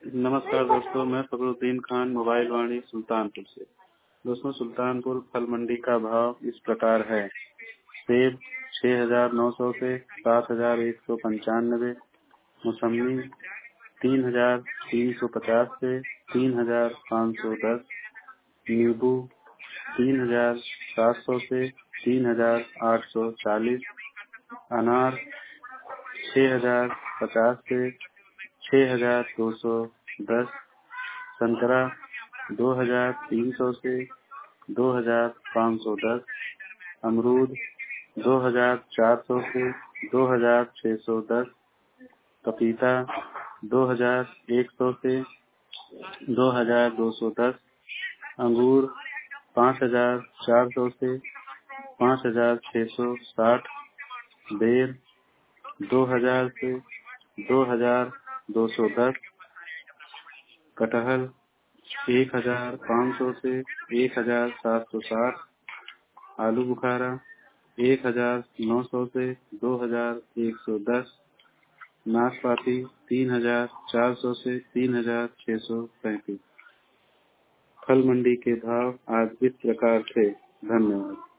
नमस्कार दोस्तों, मैं फखरुद्दीन खान, मोबाइल वाणी सुल्तानपुर से। दोस्तों, सुल्तानपुर फल मंडी का भाव इस प्रकार है। सेब 6,900 से 7,195, मौसम्मी 3,350 से 3,510, नींबू 3,700 से 3,840, अनार 6,050 से 6,210, संतरा 2,300 से 2,510, अमरूद 2,400 से 2,610, पपीता 2,100 से 2,210, अंगूर 5,400 से 5,660, बेर 2,000 से 2,210, कटहल 1,500 से 1,760, आलू बुखारा 1,900 से 2,110, नाशपाती 3,400 से 3,635। फल मंडी के भाव आज इस प्रकार थे। धन्यवाद।